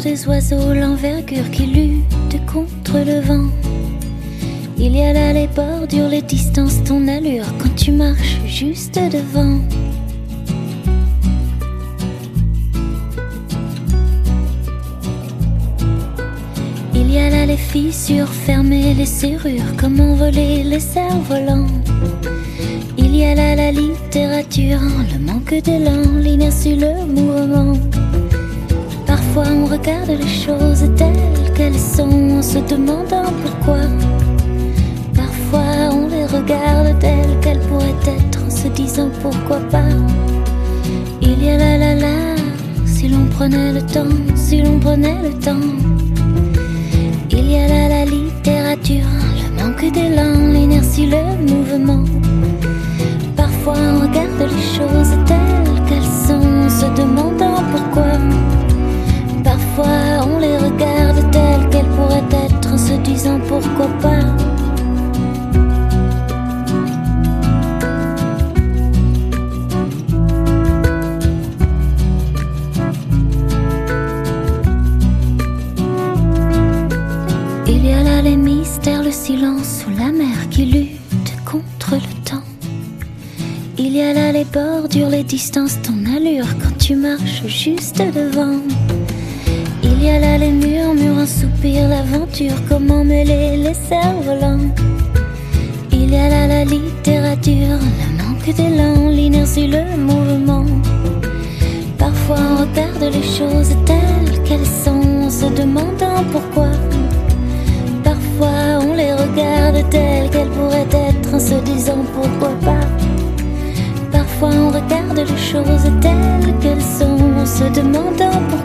des oiseaux, l'envergure qui lutte contre le vent. Il y a là les bordures, les distances, ton allure quand tu marches juste devant. Il y a là les fissures, fermer les serrures, comment voler les cerfs-volants. Il y a là la littérature, le manque d'élan, l'inertie, le mouvement. Parfois on regarde les choses telles qu'elles sont en se demandant pourquoi. Parfois on les regarde telles qu'elles pourraient être en se disant pourquoi pas. Il y a là, si l'on prenait le temps, si l'on prenait le temps. Il y a là la littérature, le manque d'élan, l'inertie, le mouvement. Parfois on regarde les choses telles qu'elles sont en se demandant pourquoi. Parfois on les regarde telles qu'elles pourraient être en se disant pourquoi pas. Il y a là les mystères, le silence ou la mer qui lutte contre le temps. Il y a là les bordures, les distances, ton allure quand tu marches juste devant. Il y a là les murmures, un soupir, l'aventure, comment mêler les cerfs-volants. Il y a là la littérature, le manque d'élan, l'inertie, le mouvement. Parfois on regarde les choses telles qu'elles sont en se demandant pourquoi. Parfois on les regarde telles qu'elles pourraient être en se disant pourquoi pas. Parfois on regarde les choses telles qu'elles sont en se demandant pourquoi.